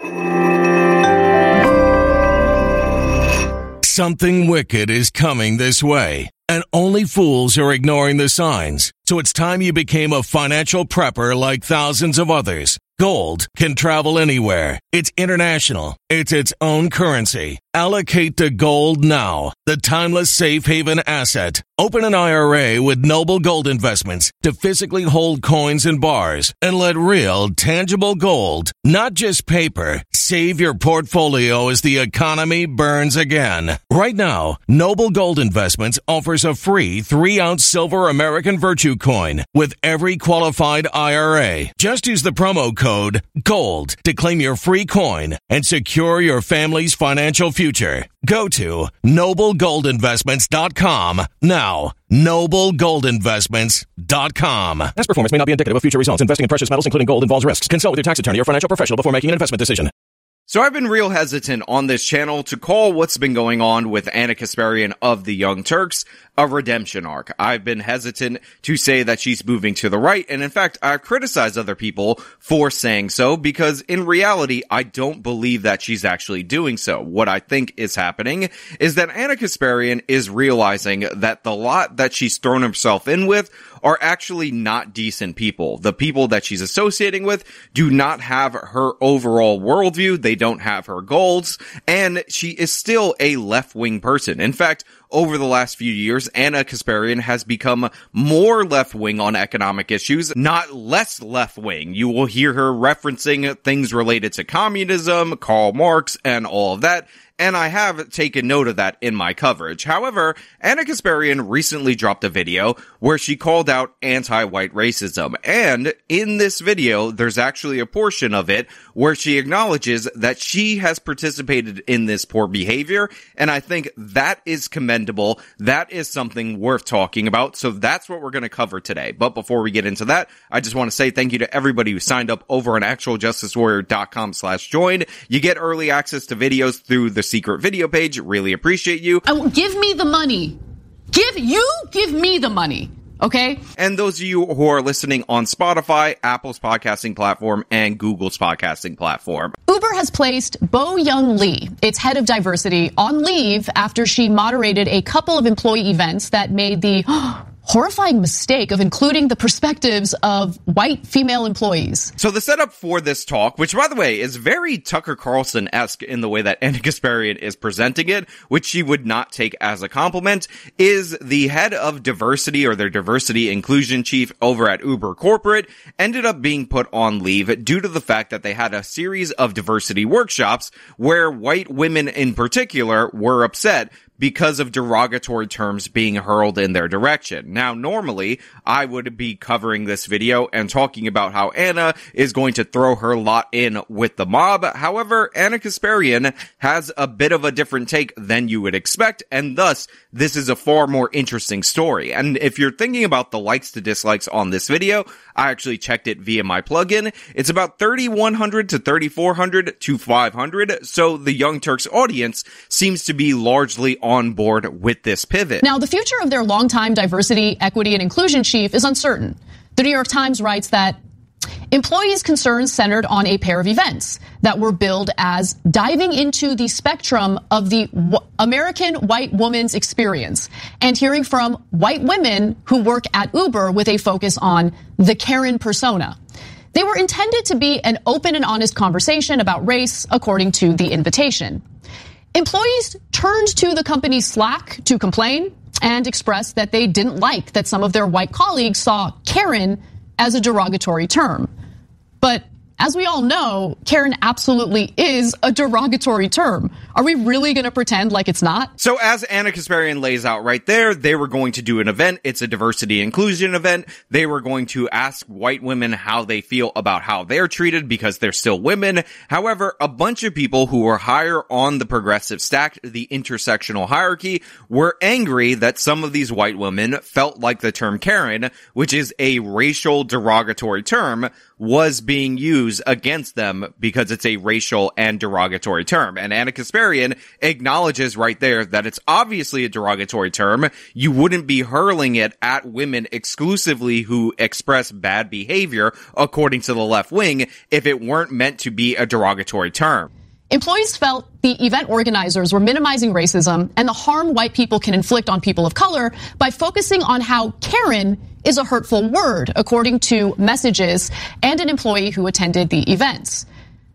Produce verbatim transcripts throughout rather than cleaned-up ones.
Something wicked is coming this way, and only fools are ignoring the signs. So it's time you became a financial prepper like thousands of others. Gold can travel anywhere. It's international. It's its own currency. Allocate to gold now, the timeless safe haven asset. Open an I R A with Noble Gold Investments to physically hold coins and bars and let real, tangible gold, not just paper, save your portfolio as the economy burns again. Right now, Noble Gold Investments offers a free three-ounce silver American Virtue coin with every qualified I R A. Just use the promo code GOLD to claim your free coin and secure your family's financial future. Go to noble gold investments dot com now. noble gold investments dot com. Past performance may not be indicative of future results. Investing in precious metals, including gold, involves risks. Consult with your tax attorney or financial professional before making an investment decision. So I've been real hesitant on this channel to call what's been going on with Ana Kasparian of the Young Turks a redemption arc. I've been hesitant to say that she's moving to the right, and in fact, I've criticized other people for saying so, because in reality, I don't believe that she's actually doing so. What I think is happening is that Ana Kasparian is realizing that the lot that she's thrown herself in with are actually not decent people. The people that she's associating with do not have her overall worldview, they don't have her goals, and she is still a left-wing person. In fact, over the last few years, Ana Kasparian has become more left-wing on economic issues, not less left-wing. You will hear her referencing things related to communism, Karl Marx, and all of that. And I have taken note of that in my coverage. However, Ana Kasparian recently dropped a video where she called out anti-white racism. And in this video, there's actually a portion of it where she acknowledges that she has participated in this poor behavior. And I think that is commendable. That is something worth talking about. So that's what we're going to cover today. But before we get into that, I just want to say thank you to everybody who signed up over on actual justice warrior dot com slash join. You get early access to videos through the secret video page. Really appreciate you. Oh, give me the money. Give you give me the money. Okay? And those of you who are listening on Spotify, Apple's podcasting platform, and Google's podcasting platform. Uber has placed Bo-Young Lee, its head of diversity, on leave after she moderated a couple of employee events that made the horrifying mistake of including the perspectives of white female employees. So the setup for this talk, which by the way is very Tucker Carlson-esque in the way that Ana Kasparian is presenting it, which she would not take as a compliment, is the head of diversity or their diversity inclusion chief over at Uber Corporate ended up being put on leave due to the fact that they had a series of diversity workshops where white women in particular were upset because of derogatory terms being hurled in their direction. Now, normally, I would be covering this video and talking about how Ana is going to throw her lot in with the mob. However, Ana Kasparian has a bit of a different take than you would expect, and thus, this is a far more interesting story. And if you're thinking about the likes to dislikes on this video, I actually checked it via my plugin. It's about thirty-one hundred to thirty-four hundred to five hundred, so the Young Turks audience seems to be largely on board with this pivot. Now, the future of their longtime diversity, equity, and inclusion chief is uncertain. The New York Times writes that employees' concerns centered on a pair of events that were billed as diving into the spectrum of the w- American white woman's experience and hearing from white women who work at Uber with a focus on the Karen persona. They were intended to be an open and honest conversation about race, according to the invitation. Employees turned to the company's Slack to complain and express that they didn't like that some of their white colleagues saw Karen as a derogatory term. But as we all know, Karen absolutely is a derogatory term. Are we really going to pretend like it's not? So as Ana Kasparian lays out right there, they were going to do an event. It's a diversity inclusion event. They were going to ask white women how they feel about how they're treated because they're still women. However, a bunch of people who were higher on the progressive stack, the intersectional hierarchy, were angry that some of these white women felt like the term Karen, which is a racial derogatory term, was being used against them because it's a racial and derogatory term. And Ana Kasparian acknowledges right there that it's obviously a derogatory term. You wouldn't be hurling it at women exclusively who express bad behavior, according to the left wing, if it weren't meant to be a derogatory term. Employees felt the event organizers were minimizing racism and the harm white people can inflict on people of color by focusing on how Karen is a hurtful word, according to messages and an employee who attended the events.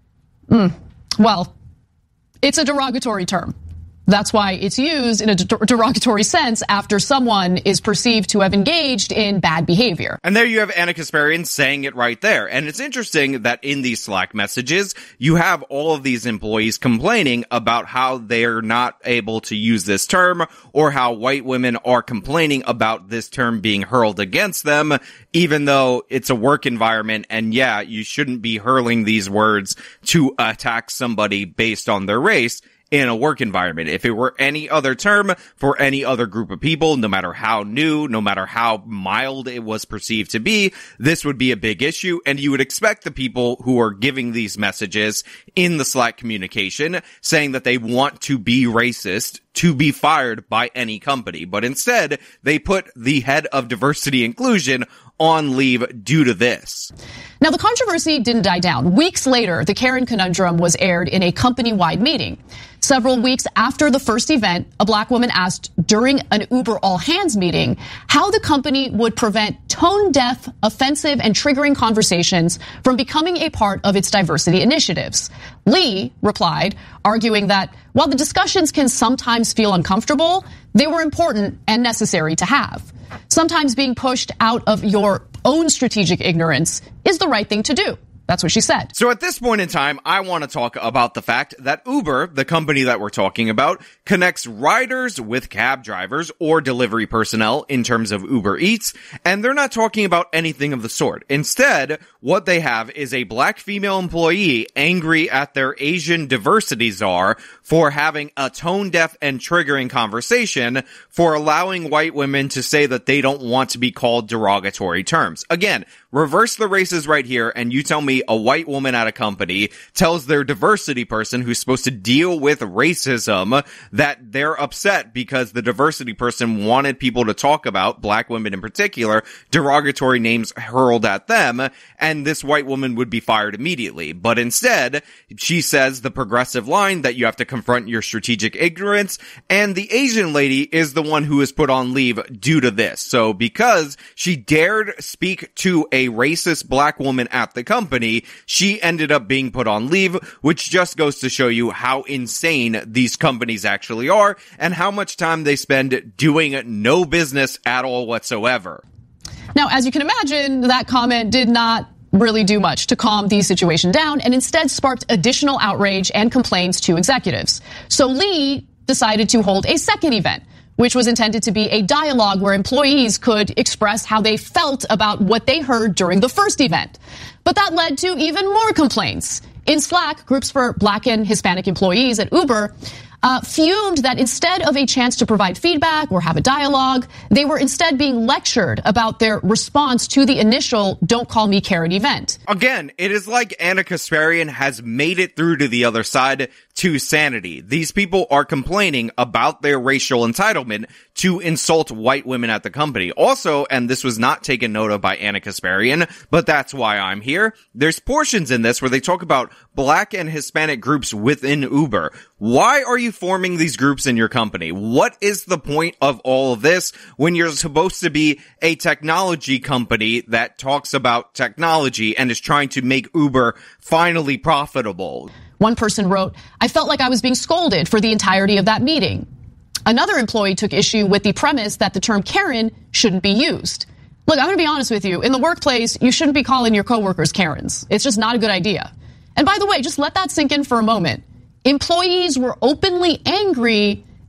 Mm. Well, it's a derogatory term. That's why it's used in a derogatory sense after someone is perceived to have engaged in bad behavior. And there you have Ana Kasparian saying it right there. And it's interesting that in these Slack messages, you have all of these employees complaining about how they're not able to use this term, or how white women are complaining about this term being hurled against them, even though it's a work environment. And yeah, you shouldn't be hurling these words to attack somebody based on their race in a work environment. If it were any other term for any other group of people, no matter how new, no matter how mild it was perceived to be, this would be a big issue. And you would expect the people who are giving these messages in the Slack communication saying that they want to be racist to be fired by any company. But instead, they put the head of diversity inclusion on leave due to this. Now, the controversy didn't die down. Weeks later, the Karen conundrum was aired in a company-wide meeting. Several weeks after the first event, a black woman asked during an Uber all-hands meeting how the company would prevent tone-deaf, offensive, and triggering conversations from becoming a part of its diversity initiatives. Lee replied, arguing that while the discussions can sometimes feel uncomfortable, they were important and necessary to have. Sometimes being pushed out of your own strategic ignorance is the right thing to do. That's what she said. So at this point in time, I want to talk about the fact that Uber, the company that we're talking about, connects riders with cab drivers or delivery personnel in terms of Uber Eats, and they're not talking about anything of the sort. Instead, what they have is a black female employee angry at their Asian diversity czar for having a tone-deaf and triggering conversation, for allowing white women to say that they don't want to be called derogatory terms. Again, reverse the races right here, and you tell me a white woman at a company tells their diversity person who's supposed to deal with racism that they're upset because the diversity person wanted people to talk about, black women in particular, derogatory names hurled at them, and this white woman would be fired immediately. But instead, she says the progressive line that you have to confront your strategic ignorance, and the Asian lady is the one who is put on leave due to this. So because she dared speak to a racist black woman at the company, she ended up being put on leave, which just goes to show you how insane these companies actually are and how much time they spend doing no business at all whatsoever. Now, as you can imagine, that comment did not really do much to calm the situation down and instead sparked additional outrage and complaints to executives. So Lee decided to hold a second event, which was intended to be a dialogue where employees could express how they felt about what they heard during the first event. But that led to even more complaints. In Slack, groups for black and Hispanic employees at Uber uh, fumed that instead of a chance to provide feedback or have a dialogue, they were instead being lectured about their response to the initial Don't Call Me Karen event. Again, it is like Ana Kasparian has made it through to the other side to sanity. These people are complaining about their racial entitlement to insult white women at the company. Also, and this was not taken note of by Ana Kasparian, but that's why I'm here, there's portions in this where they talk about black and Hispanic groups within Uber. Why are you forming these groups in your company? What is the point of all of this when you're supposed to be a technology company that talks about technology and is trying to make Uber finally profitable? One person wrote, "I felt like I was being scolded for the entirety of that meeting." Another employee took issue with the premise that the term Karen shouldn't be used. Look, I'm going to be honest with you. In the workplace, you shouldn't be calling your coworkers Karens. It's just not a good idea. And by the way, just let that sink in for a moment. Employees were openly angry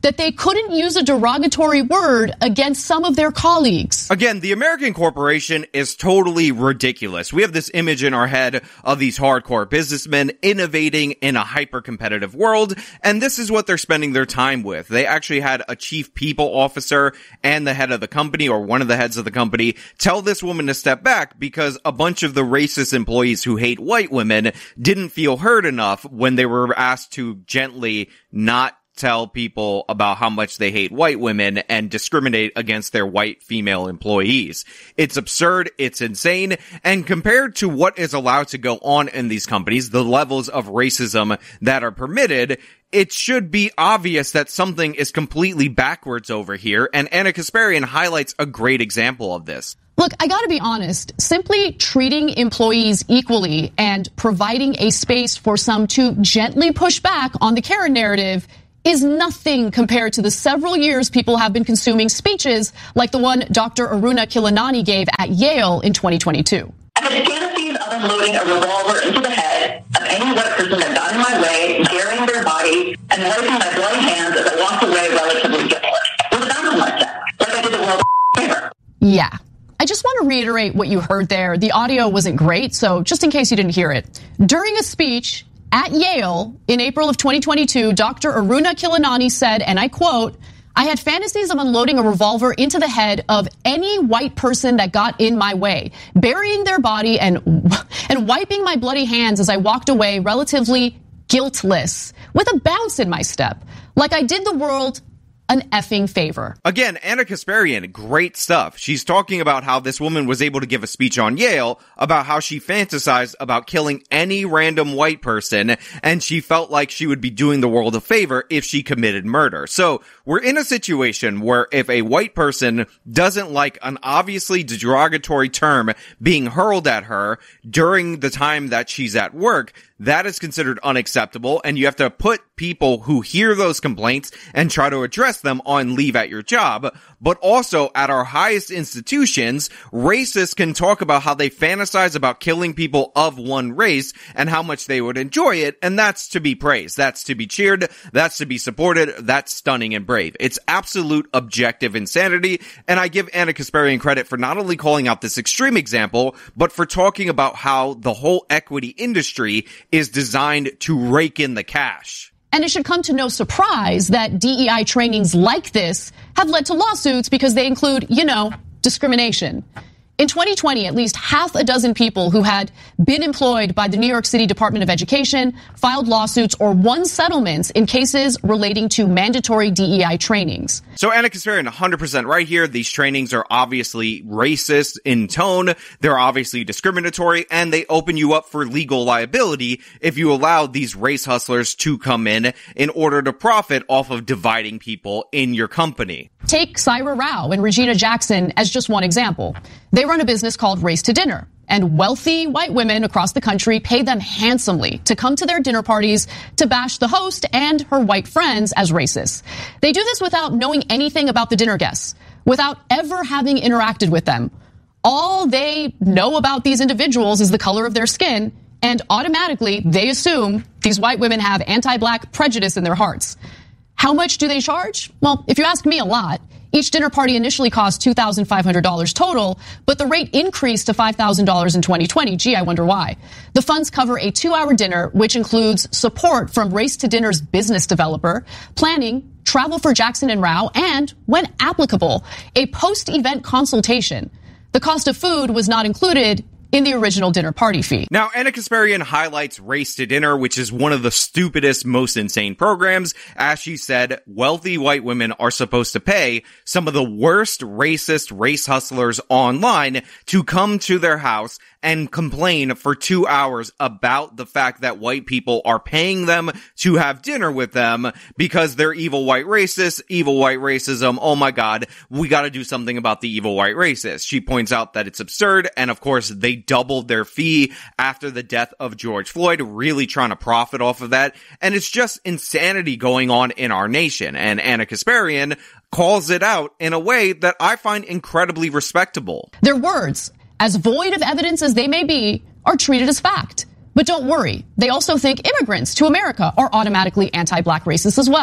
that they couldn't use a derogatory word against some of their colleagues. Again, the American corporation is totally ridiculous. We have this image in our head of these hardcore businessmen innovating in a hyper-competitive world, and this is what they're spending their time with. They actually had a chief people officer and the head of the company, or one of the heads of the company, tell this woman to step back because a bunch of the racist employees who hate white women didn't feel heard enough when they were asked to gently not tell people about how much they hate white women and discriminate against their white female employees. It's absurd, it's insane, and compared to what is allowed to go on in these companies, the levels of racism that are permitted, it should be obvious that something is completely backwards over here, and Ana Kasparian highlights a great example of this. Look, I gotta be honest, simply treating employees equally and providing a space for some to gently push back on the Karen narrative is nothing compared to the several years people have been consuming speeches like the one Doctor Aruna Kilanani gave at Yale in twenty twenty-two. I had fantasies of unloading a revolver into the head of any white person that got in my way, burying their body, and wiping my bloody hands as I walked away relatively guiltless. What sounded like that? Like I did the world a favor. Yeah. I just want to reiterate what you heard there. The audio wasn't great, so just in case you didn't hear it. During a speech at Yale in April of twenty twenty-two, Doctor Aruna Kilanani said, and I quote, "I had fantasies of unloading a revolver into the head of any white person that got in my way, burying their body and and wiping my bloody hands as I walked away relatively guiltless, with a bounce in my step, like I did the world an effing favor." Again, Ana Kasparian, great stuff. She's talking about how this woman was able to give a speech on Yale about how she fantasized about killing any random white person, and she felt like she would be doing the world a favor if she committed murder. So we're in a situation where if a white person doesn't like an obviously derogatory term being hurled at her during the time that she's at work, that is considered unacceptable, and you have to put people who hear those complaints and try to address them on leave at your job. But also, at our highest institutions, racists can talk about how they fantasize about killing people of one race and how much they would enjoy it, and that's to be praised. That's to be cheered. That's to be supported. That's stunning and brave. It's absolute objective insanity, and I give Ana Kasparian credit for not only calling out this extreme example, but for talking about how the whole equity industry is designed to rake in the cash. And it should come to no surprise that D E I trainings like this have led to lawsuits because they include, you know, discrimination. In twenty twenty, at least half a dozen people who had been employed by the New York City Department of Education filed lawsuits or won settlements in cases relating to mandatory D E I trainings. So Ana Kasparian, one hundred percent right here. These trainings are obviously racist in tone. They're obviously discriminatory, and they open you up for legal liability if you allow these race hustlers to come in in order to profit off of dividing people in your company. Take Syra Rao and Regina Jackson as just one example. They run a business called Race to Dinner, and wealthy white women across the country pay them handsomely to come to their dinner parties to bash the host and her white friends as racist. They do this without knowing anything about the dinner guests, without ever having interacted with them. All they know about these individuals is the color of their skin, and automatically they assume these white women have anti-black prejudice in their hearts. How much do they charge? Well, if you ask me, a lot. Each dinner party initially cost two thousand five hundred dollars total, but the rate increased to five thousand dollars in twenty twenty. Gee, I wonder why. The funds cover a two-hour dinner, which includes support from Race to Dinner's business developer, planning, travel for Jackson and Rao, and, when applicable, a post-event consultation. The cost of food was not included in the original dinner party fee. Now, Ana Kasparian highlights Race to Dinner, which is one of the stupidest, most insane programs. As she said, wealthy white women are supposed to pay some of the worst racist race hustlers online to come to their house and complain for two hours about the fact that white people are paying them to have dinner with them because they're evil white racists, evil white racism. Oh my God, we gotta do something about the evil white racists. She points out that it's absurd, and of course, they doubled their fee after the death of George Floyd, really trying to profit off of that. And it's just insanity going on in our nation. And Ana Kasparian calls it out in a way that I find incredibly respectable. Their words, as void of evidence as they may be, are treated as fact. But don't worry, they also think immigrants to America are automatically anti-black racists as well.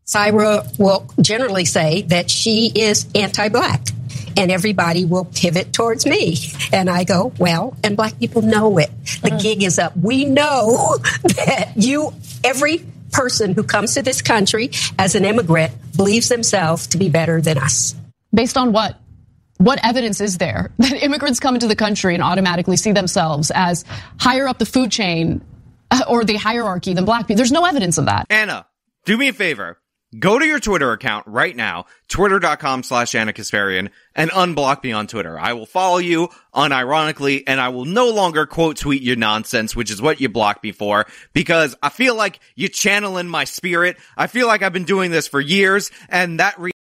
Syra will generally say that she is anti-black, and everybody will pivot towards me. And I go, well, and black people know it. The mm. gig is up. We know that you, every person who comes to this country as an immigrant believes themselves to be better than us. Based on what? What evidence is there that immigrants come into the country and automatically see themselves as higher up the food chain or the hierarchy than black people? There's no evidence of that. Anna, do me a favor. Go to your Twitter account right now, twitter.com slash Anna Kasparian, and unblock me on Twitter. I will follow you unironically, and I will no longer quote tweet your nonsense, which is what you blocked me for, because I feel like you're channeling my spirit. I feel like I've been doing this for years, and that re-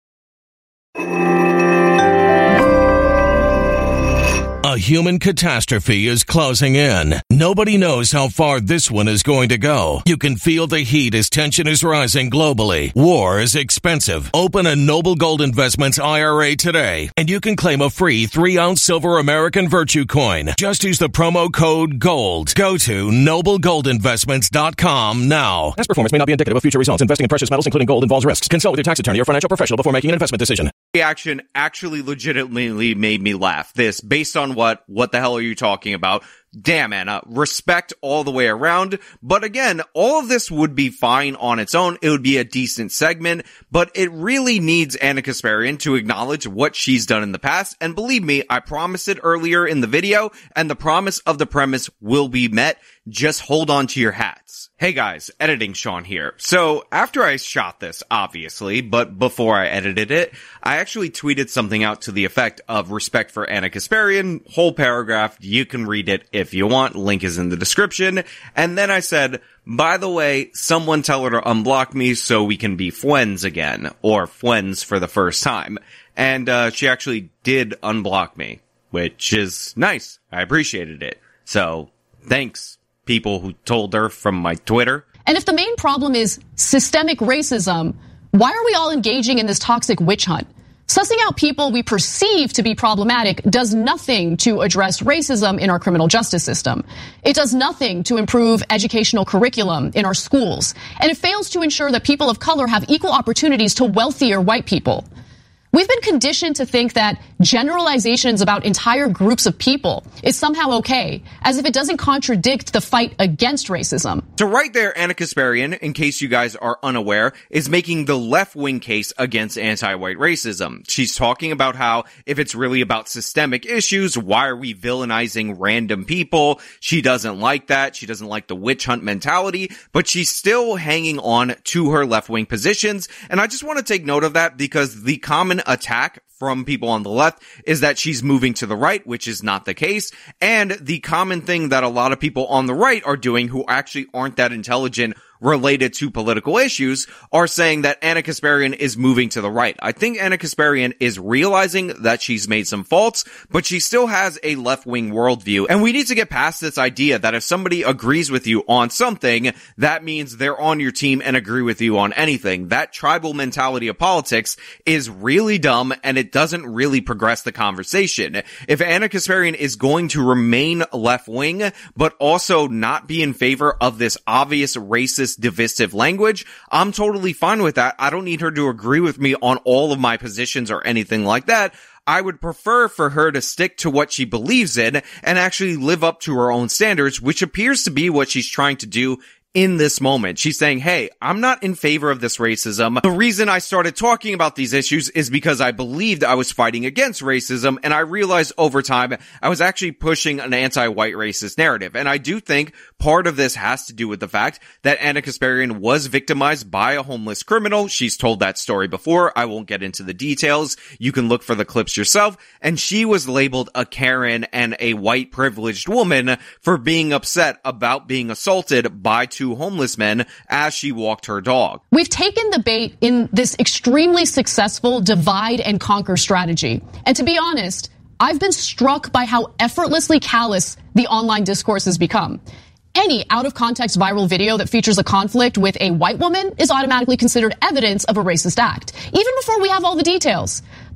A human catastrophe is closing in. Nobody knows how far this one is going to go. You can feel the heat as tension is rising globally. War is expensive. Open a Noble Gold Investments I R A today, and you can claim a free three-ounce silver American Virtue coin. Just use the promo code GOLD. Go to noble gold investments dot com now. Past performance may not be indicative of future results. Investing in precious metals, including gold, involves risks. Consult with your tax attorney or financial professional before making an investment decision. Reaction actually legitimately made me laugh. This, based on what, what the hell are you talking about? Damn, Anna, respect all the way around. But again, all of this would be fine on its own. It would be a decent segment, but it really needs Anna Kasparian to acknowledge what she's done in the past. And believe me, I promised it earlier in the video, and the promise of the premise will be met. Just hold on to your hats. Hey guys, editing Sean here. So after I shot this, obviously, but before I edited it, I actually tweeted something out to the effect of respect for Anna Kasparian, whole paragraph. You can read it if you want. Link is in the description. And then I said, by the way, someone tell her to unblock me so we can be friends again, or friends for the first time. And uh, she actually did unblock me, which is nice. I appreciated it. So thanks, people who told her from my Twitter. And if the main problem is systemic racism, why are we all engaging in this toxic witch hunt? Sussing out people we perceive to be problematic does nothing to address racism in our criminal justice system. It does nothing to improve educational curriculum in our schools. And it fails to ensure that people of color have equal opportunities to wealthier white people. We've been conditioned to think that generalizations about entire groups of people is somehow okay, as if it doesn't contradict the fight against racism. So right there, Anna Kasparian, in case you guys are unaware, is making the left-wing case against anti-white racism. She's talking about how if it's really about systemic issues, why are we villainizing random people? She doesn't like that. She doesn't like the witch hunt mentality, but she's still hanging on to her left-wing positions. And I just want to take note of that because the common attack from people on the left is that she's moving to the right, which is not the case. And the common thing that a lot of people on the right are doing who actually aren't that intelligent related to political issues are saying that Anna Kasparian is moving to the right. I think Anna Kasparian is realizing that she's made some faults, but she still has a left-wing worldview. And we need to get past this idea that if somebody agrees with you on something, that means they're on your team and agree with you on anything. That tribal mentality of politics is really dumb, and it doesn't really progress the conversation. If Anna Kasparian is going to remain left-wing, but also not be in favor of this obvious racist divisive language, I'm totally fine with that. I don't need her to agree with me on all of my positions or anything like that. I would prefer for her to stick to what she believes in and actually live up to her own standards, which appears to be what she's trying to do in this moment. She's saying, hey, I'm not in favor of this racism. The reason I started talking about these issues is because I believed I was fighting against racism, and I realized over time I was actually pushing an anti-white racist narrative. And I do think part of this has to do with the fact that Anna Kasparian was victimized by a homeless criminal. She's told that story before. I won't get into the details. You can look for the clips yourself. And she was labeled a Karen and a white privileged woman for being upset about being assaulted by two homeless men as she walked her dog. We've taken the bait in this extremely successful divide and conquer strategy. And to be honest, I've been struck by how effortlessly callous the online discourse has become. Any out-of-context viral video that features a conflict with a white woman is automatically considered evidence of a racist act, even before we have all the details.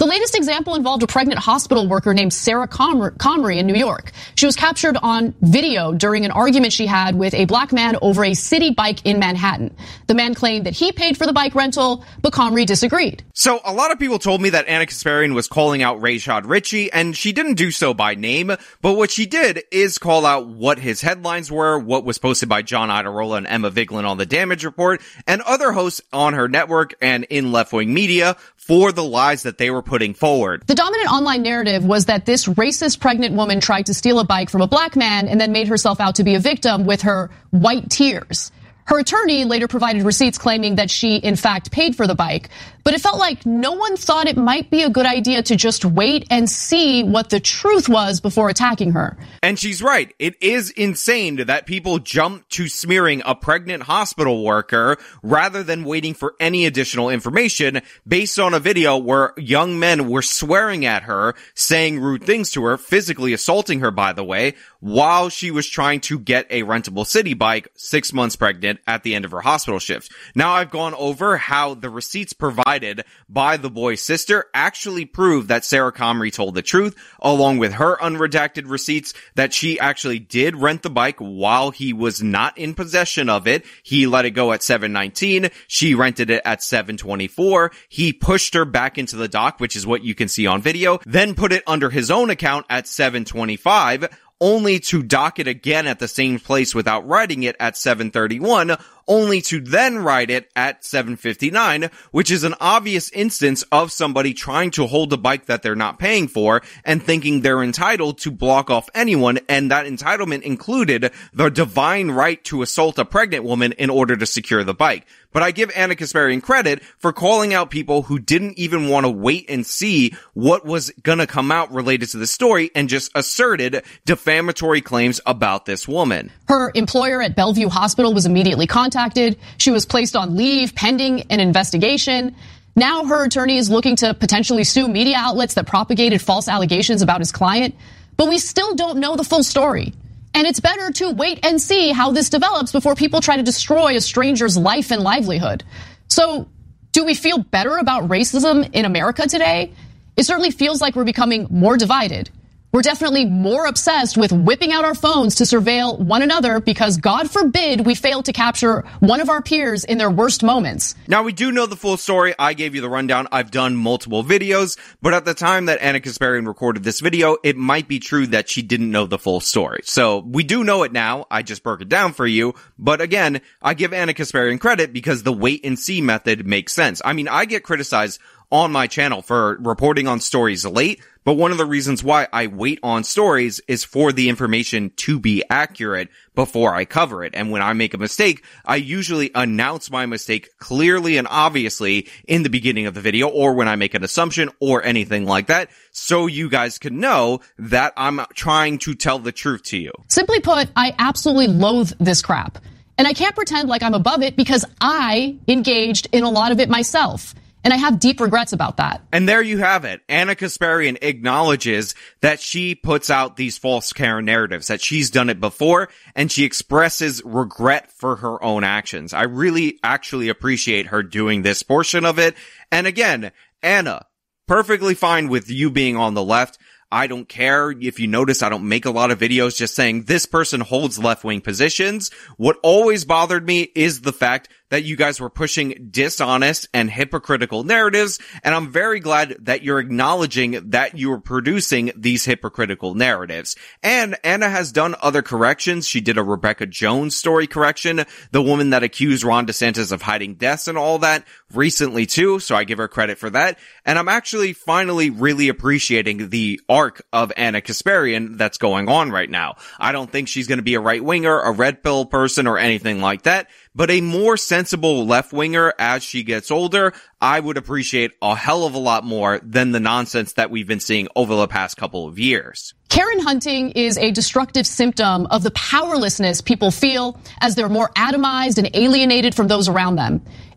The latest example involved a pregnant hospital worker named Sarah Comrie in New York. She was captured on video during an argument she had with a black man over a city bike in Manhattan. The man claimed that he paid for the bike rental, but Comrie disagreed. So a lot of people told me that Ana Kasparian was calling out Rashad Richey, and she didn't do so by name, but what she did is call out what his headlines were, what was posted by John Iadarola and Emma Vigeland on The Damage Report, and other hosts on her network and in left-wing media for the lies that they were putting forward. The dominant online narrative was that this racist pregnant woman tried to steal a bike from a black man and then made herself out to be a victim with her white tears. Her attorney later provided receipts claiming that she, in fact, paid for the bike, but it felt like no one thought it might be a good idea to just wait and see what the truth was before attacking her. And she's right. It is insane that people jump to smearing a pregnant hospital worker rather than waiting for any additional information based on a video where young men were swearing at her, saying rude things to her, physically assaulting her, by the way, while she was trying to get a rentable city bike six months pregnant at the end of her hospital shift. Now, I've gone over how the receipts provided by the boy's sister actually prove that Sarah Comrie told the truth, along with her unredacted receipts that she actually did rent the bike while he was not in possession of it. He let it go at seven nineteen. She rented it at seven twenty-four. He pushed her back into the dock, which is what you can see on video, then put it under his own account at seven twenty-five. Only to dock it again at the same place without writing it at seven thirty-one, only to then write it at seven fifty-nine, which is an obvious instance of somebody trying to hold a bike that they're not paying for and thinking they're entitled to block off anyone, and that entitlement included the divine right to assault a pregnant woman in order to secure the bike. But I give Ana Kasparian credit for calling out people who didn't even want to wait and see what was gonna come out related to the story and just asserted defamatory claims about this woman. Her employer at Bellevue Hospital was immediately contacted. She was placed on leave pending an investigation. Now her attorney is looking to potentially sue media outlets that propagated false allegations about his client. But we still don't know the full story. And it's better to wait and see how this develops before people try to destroy a stranger's life and livelihood. So, do we feel better about racism in America today? It certainly feels like we're becoming more divided. We're definitely more obsessed with whipping out our phones to surveil one another because, God forbid, we fail to capture one of our peers in their worst moments. Now, we do know the full story. I gave you the rundown. I've done multiple videos, but at the time that Ana Kasparian recorded this video, it might be true that she didn't know the full story. So we do know it now. I just broke it down for you. But again, I give Ana Kasparian credit because the wait and see method makes sense. I mean, I get criticized on my channel for reporting on stories late, but one of the reasons why I wait on stories is for the information to be accurate before I cover it. And when I make a mistake, I usually announce my mistake clearly and obviously in the beginning of the video, or when I make an assumption or anything like that, so you guys can know that I'm trying to tell the truth to you. Simply put, I absolutely loathe this crap. And I can't pretend like I'm above it because I engaged in a lot of it myself. And I have deep regrets about that. And there you have it. Ana Kasparian acknowledges that she puts out these false Karen narratives, that she's done it before, and she expresses regret for her own actions. I really actually appreciate her doing this portion of it. And again, Ana, perfectly fine with you being on the left. I don't care. If you notice, I don't make a lot of videos just saying this person holds left-wing positions. What always bothered me is the fact that you guys were pushing dishonest and hypocritical narratives, and I'm very glad that you're acknowledging that you are producing these hypocritical narratives. And Ana has done other corrections. She did a Rebecca Jones story correction, the woman that accused Ron DeSantis of hiding deaths and all that, recently too, so I give her credit for that. And I'm actually finally really appreciating the arc of Ana Kasparian that's going on right now. I don't think she's going to be a right-winger, a red pill person, or anything like that, but a more sensible left-winger as she gets older, I would appreciate a hell of a lot more than the nonsense that we've been seeing over the past couple of years. Karen hunting is a destructive symptom of the powerlessness people feel as they're more atomized and alienated from those around them.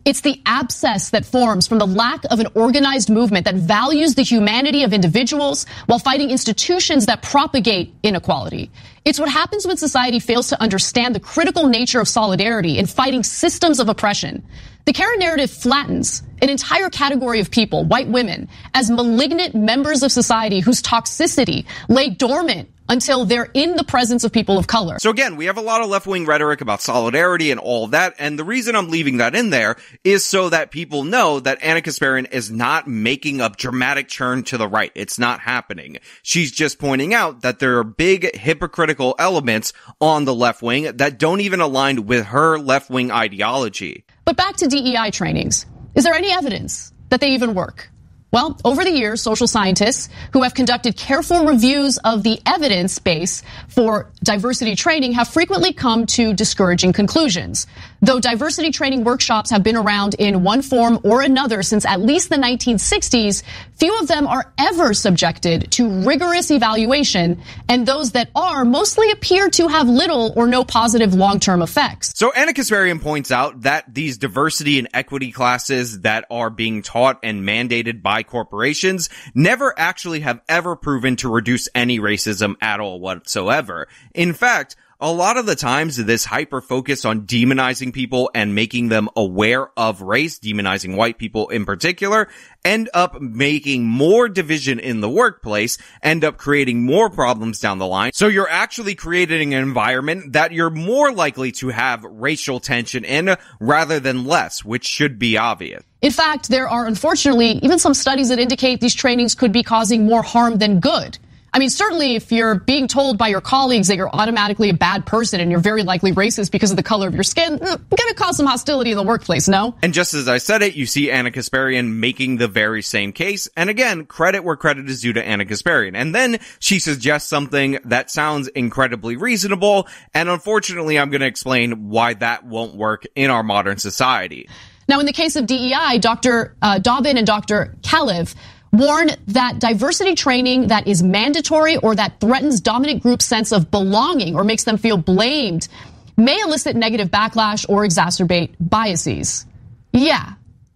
It's the abscess that forms from the lack of an organized movement that values the humanity of individuals while fighting institutions that propagate inequality. It's what happens when society fails to understand the critical nature of solidarity in fighting systems of oppression. The Karen narrative flattens an entire category of people, white women, as malignant members of society whose toxicity lay dormant until they're in the presence of people of color. So again, we have a lot of left-wing rhetoric about solidarity and all of that, and the reason I'm leaving that in there is so that people know that Ana Kasparian is not making a dramatic turn to the right. It's not happening. She's just pointing out that there are big hypocritical elements on the left wing that don't even align with her left-wing ideology. But back to D E I trainings. Is there any evidence that they even work? Well, over the years, social scientists who have conducted careful reviews of the evidence base for diversity training have frequently come to discouraging conclusions. Though diversity training workshops have been around in one form or another since at least the nineteen sixties, few of them are ever subjected to rigorous evaluation, and those that are mostly appear to have little or no positive long-term effects. So Ana Kasparian points out that these diversity and equity classes that are being taught and mandated by corporations never actually have ever proven to reduce any racism at all whatsoever. In fact, a lot of the times, this hyper focus on demonizing people and making them aware of race, demonizing white people in particular, end up making more division in the workplace, end up creating more problems down the line. So you're actually creating an environment that you're more likely to have racial tension in rather than less, which should be obvious. In fact, there are unfortunately even some studies that indicate these trainings could be causing more harm than good. I mean, certainly if you're being told by your colleagues that you're automatically a bad person and you're very likely racist because of the color of your skin, it's going to cause some hostility in the workplace, no? And just as I said it, you see Ana Kasparian making the very same case. And again, credit where credit is due to Ana Kasparian. And then she suggests something that sounds incredibly reasonable. And unfortunately, I'm going to explain why that won't work in our modern society. Now, in the case of D E I, Doctor Uh, Dobbin and Doctor Kalev warn that diversity training that is mandatory or that threatens dominant groups' sense of belonging or makes them feel blamed may elicit negative backlash or exacerbate biases. Yeah.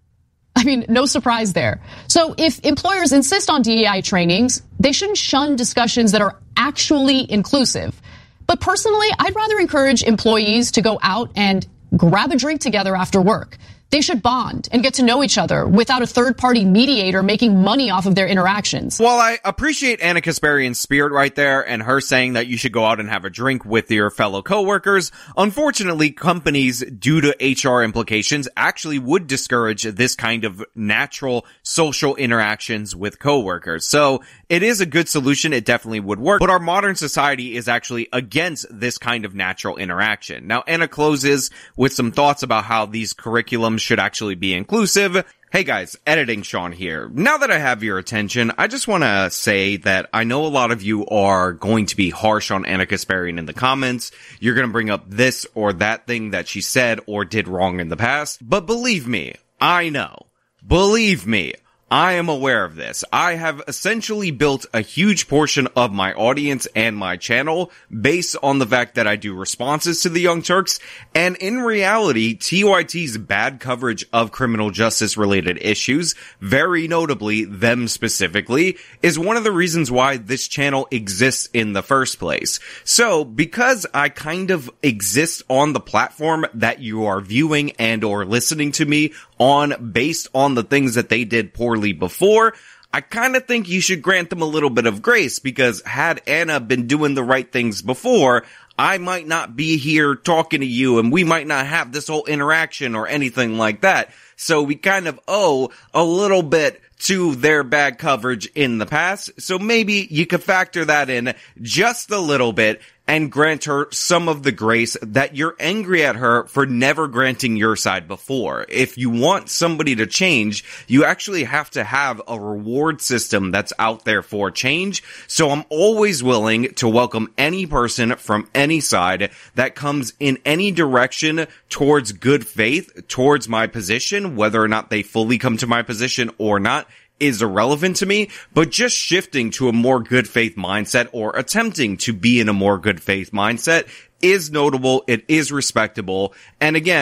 I mean, no surprise there. So if employers insist on D E I trainings, they shouldn't shun discussions that are actually inclusive. But personally, I'd rather encourage employees to go out and grab a drink together after work. They should bond and get to know each other without a third-party mediator making money off of their interactions. While I appreciate Ana Kasparian's spirit right there and her saying that you should go out and have a drink with your fellow coworkers, unfortunately, companies, due to H R implications, actually would discourage this kind of natural social interactions with coworkers. So it is a good solution. It definitely would work. But our modern society is actually against this kind of natural interaction. Now, Ana closes with some thoughts about how these curriculums should actually be inclusive. Hey guys, Editing Sean here. Now that I have your attention, I just want to say that I know a lot of you are going to be harsh on Ana Kasparian in the comments. You're going to bring up this or that thing that she said or did wrong in the past. But believe me, I know. Believe me, I am aware of this. I have essentially built a huge portion of my audience and my channel based on the fact that I do responses to the Young Turks, and in reality, T Y T's bad coverage of criminal justice related issues, very notably them specifically, is one of the reasons why this channel exists in the first place. So, because I kind of exist on the platform that you are viewing and or listening to me on based on the things that they did poorly before, I kind of think you should grant them a little bit of grace, because had Ana been doing the right things before, I might not be here talking to you and we might not have this whole interaction or anything like that. So we kind of owe a little bit to their bad coverage in the past. So maybe you could factor that in just a little bit and grant her some of the grace that you're angry at her for never granting your side before. If you want somebody to change, you actually have to have a reward system that's out there for change. So I'm always willing to welcome any person from any side that comes in any direction towards good faith, towards my position, whether or not they fully come to my position or not is irrelevant to me, but just shifting to a more good faith mindset or attempting to be in a more good faith mindset is notable. It is respectable. And again,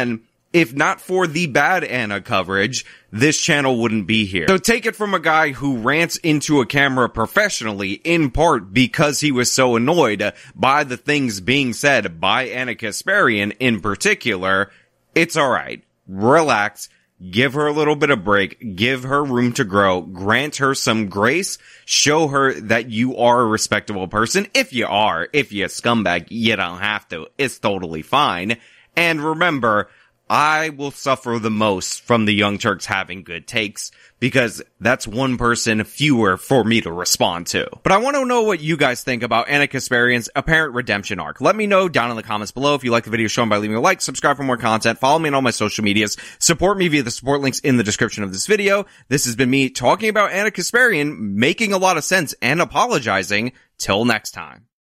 if not for the bad Anna coverage, this channel wouldn't be here. So take it from a guy who rants into a camera professionally, in part because he was so annoyed by the things being said by Anna Kasparian in particular. It's alright. Relax. Give her a little bit of break, give her room to grow, grant her some grace, show her that you are a respectable person. If you are, if you're a scumbag, you don't have to. It's totally fine. And remember, I will suffer the most from the Young Turks having good takes, because that's one person fewer for me to respond to. But I want to know what you guys think about Anna Kasparian's apparent redemption arc. Let me know down in the comments below. If you like the video, show them by leaving a like, subscribe for more content, follow me on all my social medias, support me via the support links in the description of this video. This has been me talking about Anna Kasparian, making a lot of sense and apologizing. Till next time.